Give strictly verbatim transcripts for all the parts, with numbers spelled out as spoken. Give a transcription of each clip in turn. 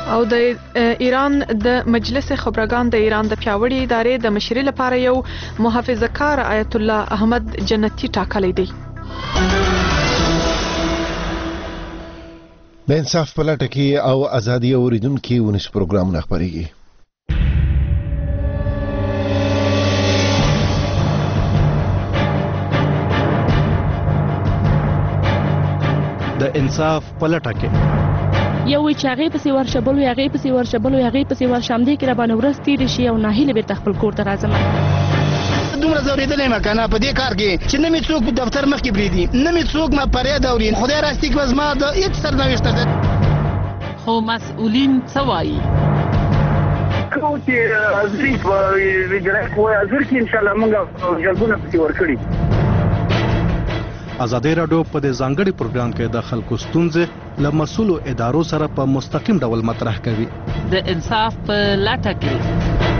او د ایران د مجلس خبرګان د ایران د پیاوړي ادارې د مشرۍ لپاره یو محافظه‌کار آیت الله احمد جنتی ټاکلی دی. د انصاف په لټه کې او ازادي اوریدونکو ونس پروګرامونه خبرېږي. د انصاف په لټه کې یو وی چې هغې پسې ورشه بل وی هغې پسې ورشه بل وی هغې پسې ورشه همدې کې راباندې ورځ تېرې شي او ناهیله بېرته خپل کور ته راځم. دومره ځورېدلی یم که نه په دې کار کې چې نه مې څوک دفتر مخکې پرېږدي نه مې څوک ما فریاد اوري. خدای راستي که زما د هېڅ سرنوشته ده. خو مسؤلین څه وایي؟ کوم چې حاضري په اجرایه قوه حاضر کړي انشاءالله موږ جلبونه پسې ورکړي. ازادي راډیو په دې ځانګړي پروګرام کې د خلکو ستونزې له مسؤلو ادارو سره په مستقیم ډول مطرح کوي. د انصاف په لټه کې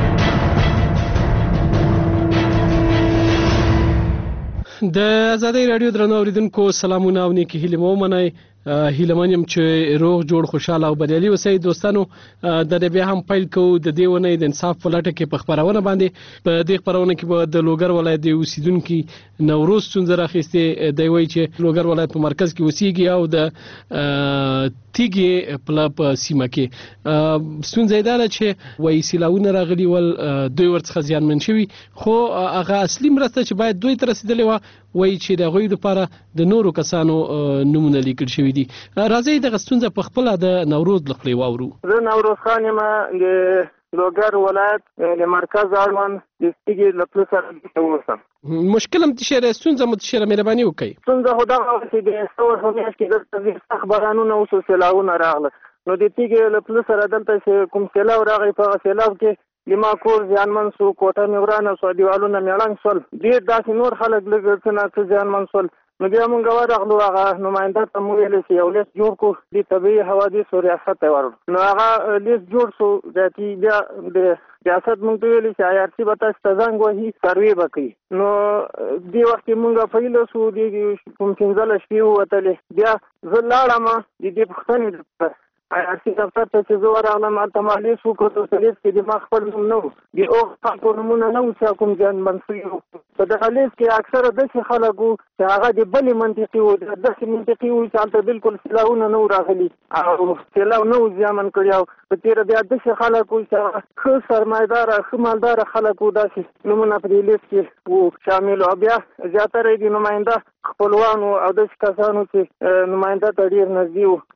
د ازادي راډیو درنو اوریدونکو سلامونه او نیکی هیله مو منئ. هیله منم چې روغ جوړ خوشاله او بریالي اوسئ. دوستانو د دې بیا هم پیل کوو د دې ونې د انصاف په لټه کې په خبرونه باندې. په دې خبرونه کې به د لوګر ولایت د اوسیدونکو نوروز څنګه راخسته دی وایي چې لوګر ولایت په مرکز کې اوسېږي او د تیګي په سیمه کې ستونزې دا چې وایي سیلاونه راغلي ول دوی ورڅخه ځانمن شوي خو هغه اصلي مرسته چې باید دوی تر رسیدلې و وایي چې د غوي لپاره د نورو کسانو نمونه لیکل شوی دي. راځي د غستونځ په خپل د نوروز لخلې واورو. زه نوروز خان یم د لوګر ولایت د مرکز اړوند د تیګي لپاره سره اوسم. مشکل هم تشره ستونزه متشره مهرباني وکړئ. ستونزه خو دا چې د څور همیش کې د سخت بارانونو او سیلاونه راغله نو د تیګي لپاره سره دلته چې کوم سیلاو راغی په سیلاو کې لما کور ځانمن سو کوټه مې ورانه سو دیوالونه مېړنګ سول ډېر داسې نور خلک لږ څه نه څه ځانمن سول. نو بیا مونږ ورغلو هغه نماینده ته مو ویل چې یو لیست جوړ کړو د طبیعي حوادث او ریاست ته ورغلو. نو هغه لیست جوړ شو چې بیا د ریاست مونږ ته ویل چې آی آر سی به تاسو ته زنګ وهي سروې به کوي. نو دې وخت کې مونږ فیل شو د کوم پنځلس شپې ووتلې. بیا زه لاړم د دې پوښتنې لپاره آی آر سی دفتر ته چې زه ورغلم هلته ما لیست وکړو. په لیست کې د ما خپل نوم نه و د هغو خلکو نومونه نه وو چې کوم ځانمن شوي وو. په دغه لیست کې اکثره داسې خلک وو چې هغه د بلې منطقې وو داسې منطقې وو چې هلته بالکل سیلاونه نه وو راغلي او سیلاو نه وو زیانمن کړي. او په تېره بیا داسې خلک وو چې هغه ښه سرمایهداره ښه مالداره خلک وو داسې نومونه په دې لیست کې وو شامل. او بیا زیاتره یې د نماینده خپلوانو او داسې کسانو چې نماینده ته ډېر نږدې وو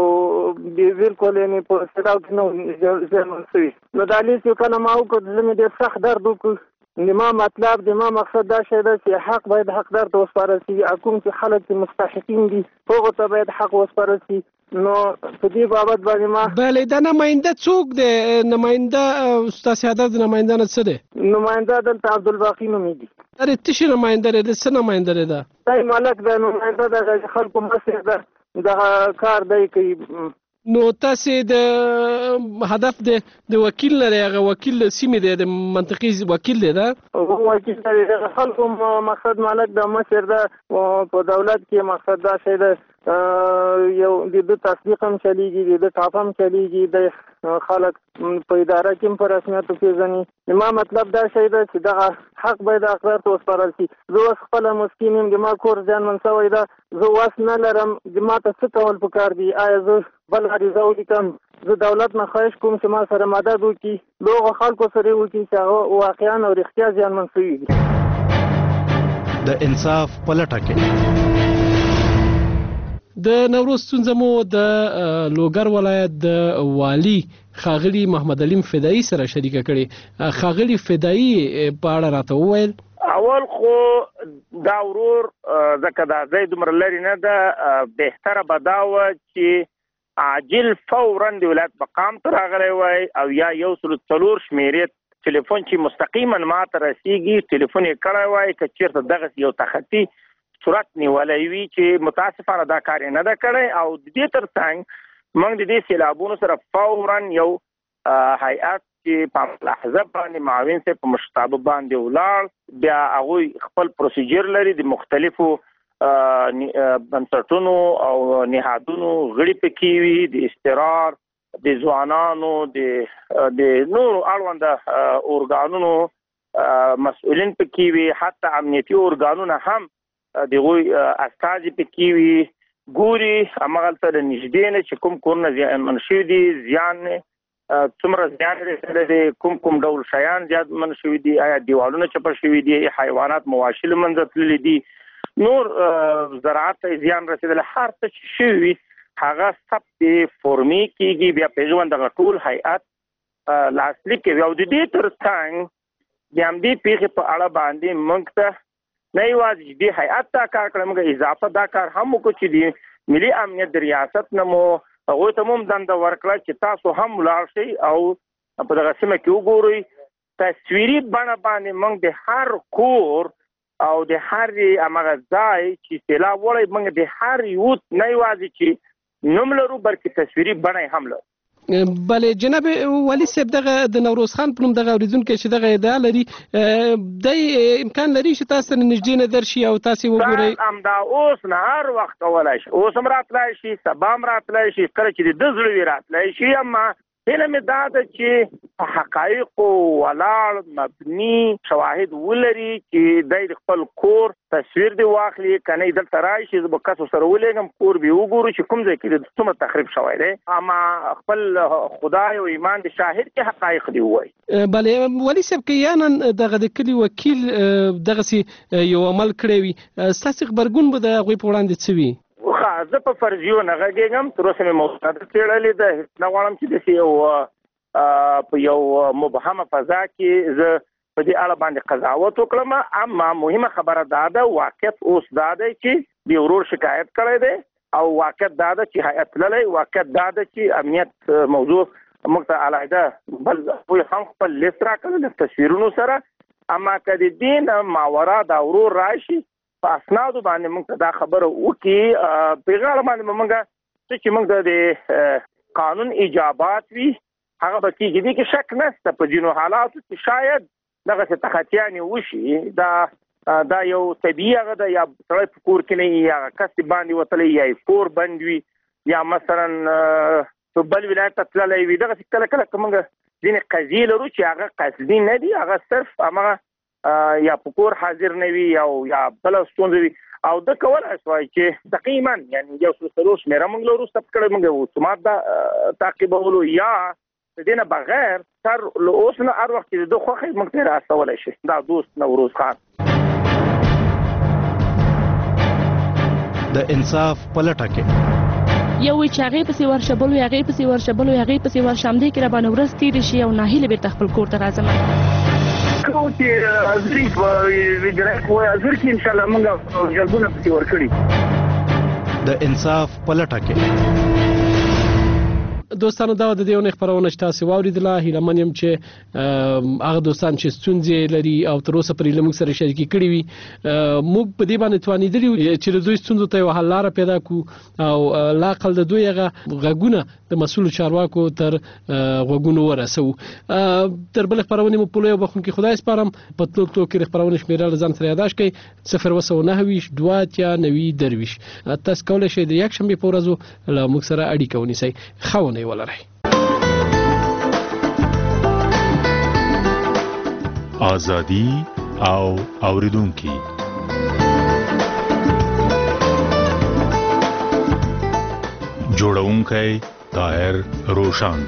او بالکل یعنې په سیلاو کې نه وو زیانمن شوي. نو دا لیست یو کله ما وکړ زه مې ډېر سخت درد وکړ. د ما مطلب د ما مقصد دا شی ده چې حق باید حقدار ته وسپارل شي. کوم چې خلک چې مستحقین دي هغو ته باید حق وسپارل شي. نو په دې بابت باندې ما بله دا نماینده څوک دی؟ نماینده استاد سعادت نماینده نه څه دی؟ نماینده دلته عبدالباقي نومېږي. دا د تشې نماینده دی؟ د څه نماینده دی دا؟ دی ملک ده نماینده د خلکو مشر ده دغه کار دی کوي. نو تاسې د هدف د د وکیل لرئ هغه وکیل د سیمې دی د منطقې وکیل دی ده؟ وکیل لري د خلکو مقصد مالک د مشر ده. په دولت کې مقصد دا شی ده یو د ده تصدیق هم چلیږي د ده ټاپ هم چلیږي د خلک په اداره کې هم په رسمیت وپېژني. ما مطلب دا شی ده چې دغه حق باید حقدار ته وسپارل شي. زه اوس خپله مسکین یم د ما کور زیانمن شوی ده. زه وس نه لرم ما ته څه کول پکار دي. آیا زه بل عریضه ولیکم؟ زه دولت نه خواهش کوم چې ما سره مدد وکړي له هغو خلکو سره یې وکړي چې هغه واقعا او رښتیا زیانمن شوي دي. د انصاف په لټه کې د نوروز ستونزه مو د لوګر ولایت د والي ښاغلي محمد علیم فدایي سره شریکه کړې. ښاغلي فدایي په اړه راته وویل. اول خو دا ورور ځکه دا ځای دومره لرې نه ده بهتره به دا وه چې عاجل فورا د ولایت مقام ته راغلی وای او یا یو سلو څلور شمېرې ټلیفون چې مستقیما ما ته رسیږي ټلیفون یې کړی وای که چېرته دغسې یو تخطي صورت نیولی وي چې متاسفانه دا کار یې نه ده کړی. او د دې تر څنګ موږ د دې سیلابونو سره فورا یو هیئت چې په لحظه باندې معاون صاحب په مشرتابه باندې ولاړ بیا هغوی خپل پروسیجر لري د مختلفو بنسټونو او نهادونو غړي پکې وي د استقرار د ځوانانو د د نورو اړونده اورګانونو مسؤلین پکې وي، حتی امنیتي اورګانونه هم دغوی استازي پکې وي، ګوري همغلته د نږدې نه چې کوم کورونه زیانمن شوي دي، زیان څومره زیان رسېدلی دی، کوم کوم ډول شیان زیانمن شوي دي، آیا دیوالونه چپه شوي دي، حیوانات مواشي له منځه تللي دي، نور زراعت ته زیان رسېدلی، هر څه چې شوي وي هغه ثبت فورمي کېږي، بیا په هغې دغه ټول هیئت لاسلیک کوي. او د دې تر څنګ د همدې پېښې په اړه باندې موږ ته نه یوازې چې دې هیئت دا کار کړی، موږ اضافه دا کار هم وکړو چې د ملي امنیت د ریاست نه مو هغوی ته هم دنده ورکړه چې تاسو هم ولاړ شئ او په دغه سیمه کې وګورئ. تصویري بڼه باندې موږ د هر کور او د هر همغه ځای چې سیلاب وړی، موږ د هر یوت نه یوازې چې نوم لرو بلکې تصویري بڼه یې هم لرو. بله جناب والي صاحب، دغه د نوروز خان په نوم دغه اورېدونکی چې دغه ادعا لري، دی امکان لري چې تاسو سره نږدې نه درشي او تاسې وګورئ؟ همدا اوس نه هر وخت کولی شي، اوس هم راتلی شي، سبا هم راتلی شي، کله چې د ده زړه وي راتلی شي. اما هیله مې دا ده چې په حقایقو ولاړ مبني شواهد ولري چې دی د خپل کور تصویر دی واخلي، که نه دلته راشي زه به کسو سره ولېږم، کور به وګورو چې کوم ځای کې د څومره تخریب شوی دی، اما خپل خدای او ایمان د شاهد کې حقایق دی ووایي. بله والي صاحب، که یعنې دغه د کلي وکیل دغسې یو عمل کړی وي، ستاسې غبرګون به د هغوی په وړاندې څه وي؟ زه په فرضیو نه غږېږم، تر اوسه مې مستند څېړلې ده، هېڅ نه غواړم چې داسې یو په یو مبهمه فضا کې زه په دې اړه باندې قضاوت وکړم. اما مهمه خبره دا ده، واقعیت اوس دا دی چې د ورور شکایت کړی دی، او واقعیت دا ده چې هیئت تللی، واقعیت دا ده چې امنیت موضوع موږ ته علیحده بل دوی هم خپل لیست راکړی د تصویرونو سره. اما که د دې نه ماورا دا ورور راشي په اسنادو باندې موږ ته دا خبره وکړي، په هغه اړه باندې به موږ څه چې موږ ته د قانون ایجابات وي هغه به کېږي. دې کې شک نشته، په ځینو حالاتو کې شاید دغسې تخطیانې وشي، دا دا یو طبیعي هغه ده، یا سړی په کور کې نه وي، هغه کس باندې وتلی، یا یې کور بند وي، یا مثلا په بل ولایت ته تللی وي. دغسې کله کله که موږ ځینې قضیې لرو چې هغه قصدي نه دي، هغه صرف همغه یا په کور حاضر نه وي یا بله ستونزه وي، او ده کولی شوای چې تقریبا یعنې یو سل څلور شمېره موږ له وروسته په کړی، موږ اتومات دا تعقیبولو، یا د دې نه بغیر سر له اوس نه هر وخت چې د ده خوښه موږ ته یې راستولی شي. دا دوست نوروز خان د انصاف په لټه کې یو وی چې هغې پسې ورشه، بل وی هغې پسې ورشه، بل وی هغې پسې ورشه، همدې کې راباندې ورځ تېرې شي او ناهیلې بېرته خپل کور ته راځم. کوم چې ازري په وجرای کوی ازر کې ان شاء الله موږ جلبونه پسې ورکړي. د انصاف په لټه کې دوستانو، دا د دې ونې خپرونه چې تاسې واورېدله، هیله من یم چې هغه دوستان چې ستونزې لري او تر اوسه پورې له موږ سره شریکې کړي وي، موږ په دې باندې توانېدلي یو چې د دوی ستونزو ته یوه حل لاره پیدا کړو، او لاقل د دوی هغه غږونه د مسؤلو چارواکو تر غوږونو ورسوو. تر بلې خپرونې مو په لویو بخښونکي خدای سپارم. په تلو تلو کې د خپرونې شمېره له ځان سره یاداشت کړئ: صفر اوه سوه نهه ویشت دوه اتیا نوي درویشت. تاسو کولی شئ د یکشنبې په ورځو له موږ سره اړیکه ونیسئ. ښه ونې ولرئ. آزادی او اوریدونکي جوړونکی طاهر روشان.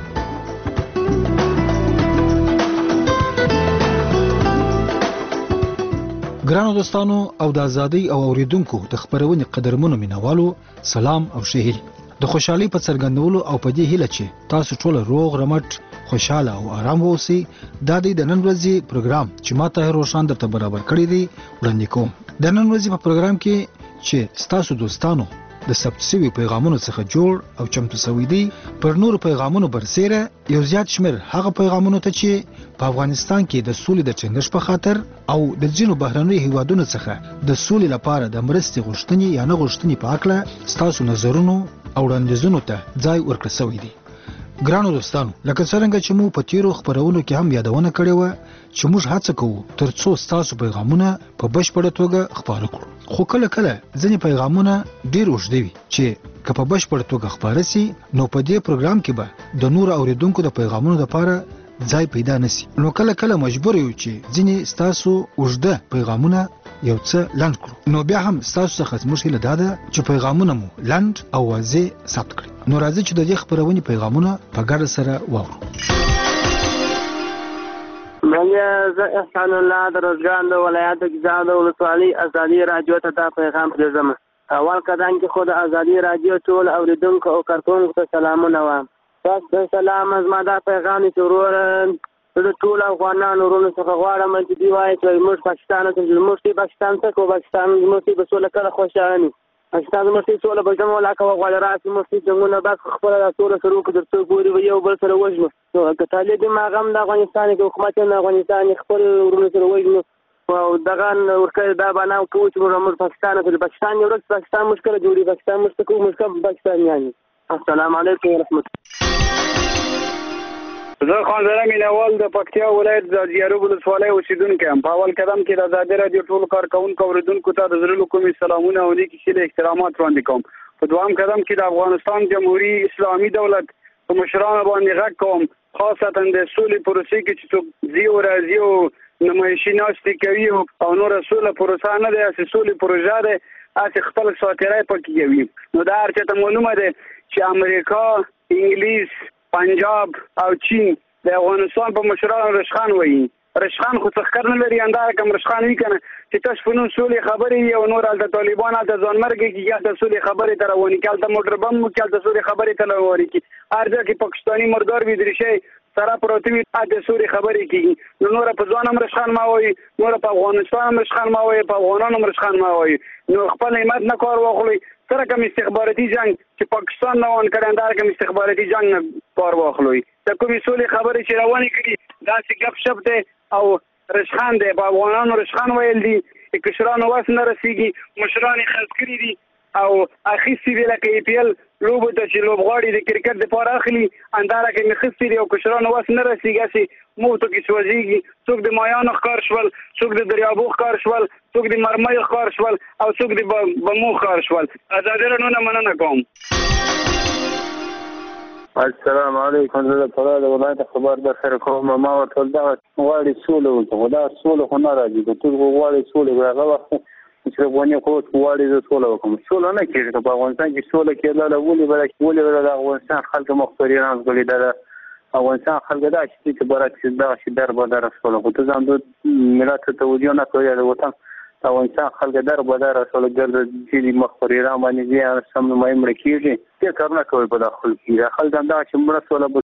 ګرانو دوستانو او د ازادۍ او اوریدونکو د خبرونې قدرمنو مینوالو سلام او شهیل. د خوشحالي په څرګندولو او په دې هیله چې تاسو ټول روغ رمټ خوشاله او آرام اوسئ، دا د نن ورځې پروګرام چې ما طاهر روشان درته برابر کړی دی وړاندې کوم. د نن ورځې په پروګرام کې چې ستاسو دوستانو د ثبت شوي پیغامونو څخه جوړ او چمتو شوی دی، پر نورو پیغامونو برسیره یو زیات شمېر هغه پیغامونو ته چې په افغانستان کې د سولې د ټینګښت په خاطر او د ځینو بهرنیو هیوادونو څخه د سولې لپاره د مرستې غوښتنې یا نه غوښتنې په هکله ستاسو نظرونو او وړاندیزونو ته ځای ورکړل شوی دی. ګرانو دوستانو، لکه څنګه چې مو په تیرو خبرونو کې هم یادونه کړې و چې موږ هڅه کوو ترڅو ستاسو پیغامونه په بشپړه توګه خپاره کړو، خو کله کله ځینې پیغامونه ډیر اوږد وي چې که په بشپړه توګه خپاره سي نو په دې پروګرام کې به د نور اوریدونکو د پیغامونو لپاره ځای پیدا نسی، نو کله کله مجبور یو چې ځینې ستاسو اوږده پیغامونه یو څه لنډ کړو، نو بیا هم ستاسو څخه زموږ هیله دا ده چې پیغامونه مو لنډ او واضح ثبت کړئ. نو راځئ چې د دې خبرونې پیغامونه په ګډه سره واورو. منګه زه احسان الله د روزګان د ولایت ګیزان د ولسوالۍ ازادي رادیو ته دا پیغام پرېږدم. اول قدم کې خو د ازادي رادیو ټول اوریدونکو او کارکونکو ته سلامونه وایم. تاسو سلام زما دا پیغام چې ورور د ټول افغانانو ورونو څخه غواړم چې دی وایي چې موږ پاکستان ته موږ پاکستان ته کو پاکستان موږ په سوله کله خوشاله نه پاکستان موږ سوله به جمع لا کوه غواړي راځي موږ څنګه بس خپل سوله سره کو درته ګوري یو بل سره وژنو نو که طالب ما غم د افغانستان کې حکومت نه افغانستان خپل ورونو سره وژنو او دغه ورکه دا باندې کوچ موږ پاکستان ته پاکستان یو رس پاکستان مشکل جوړي پاکستان مشکل مشکل پاکستان یعنی السلام علیکم ورحمت زه خان زره مینوال د پکتیا ولایت د زیارو ولسوالۍ اوسیدونکی یم. په اول قدم کې د ازادي رادیو ټولو کارکوونکو اوریدونکو ته د زړه کومې سلامونه او نیک هیلې احترامات وړاندې کوم. په دویم قدم کې د افغانستان جمهوریت اسلامي دولت په مشرانو باندې غږ کوم، خاصتا د سولې پروسې کې چې څوک ځي او راځي او نمایشي ناستې کوي او نور سوله پروسه نه ده، هسې سولې پروژه ده، هسې خپل ساتیری پکې کوي. نو دا هر چاته معلومه ده چې امریکا، انګلیس، پنجاب او چین د افغانستان په مشرانو رشخان وایي. رشخان خو څه ښکار نه لري، همدغه کوم رشخان وي که نه چې تاسو په نوم سولې خبرې او نور هلته طالبان هلته ځانمرګي کړي، هلته سولې خبرې ته روانې کړي، هلته موټر بم وکړي، هلته سولې خبرې ته روانې کړي، هر ځای کې پاکستاني مردار وي درېشی سره پروت وي، هلته سولې خبرې کېږي. نو نوره په ځوان هم رشخان مه وایي، نوره په افغانستان هم رشخان مه وایي، په افغانانو هم رشخان مه وایي. نو خپل همت نه کار واخلئ. سره کوم استخباراتي جنگ چې پاکستان نه روان کړی همدغه کوم استخباراتي جنگ نه کار واخلئ. د کومې سولې خبرې چې روانې کړي داسې ګپ شپ دی او رشخان دی. په افغانانو رشخان ویل دي، کشرانو وس نه رسېږي، مشران یې خرڅ کړي دي او اخیستي دي لکه ای پی ایل لوبو ته چې لوبغاړي د کرکټ دپاره اخلي، همدارنګه مې اخیستي دي او کشرانو وس نه رسېږي، هسې موتو کې سوځېږي. څوک د مایانو ښکار شول، څوک د دریابو ښکار شول، څوک د مرمیو ښکار شول او څوک د بمو ښکار شول. ازادي راډیو نه مننه کوم. السلام علیکم. زه د فراه د ولایت خبر در سره کوم. ما ورته دغه غواړي سوله وکړو، خو دا سوله خو نه راځي. که ټول غواړي سوله وي، هغه وخت چې افغاني قوت غواړي زه سوله وکړم. سوله نه کېږي. که په افغانستان کې سوله کېدله ولې به ولې به د افغانستان خلک مخبران غلي د افغانستان خلک دا چې برعکس دغه شي در بدره شول. خو ته ځان د ملت ته توجه نه کوې، د وطن د افغانستان خلک در بدره شول، ګرده چې مخبران باندې سم نمایي مړه کېږي. دې کارونه کوي په داخل کې خلک همدغه چې مړه شوله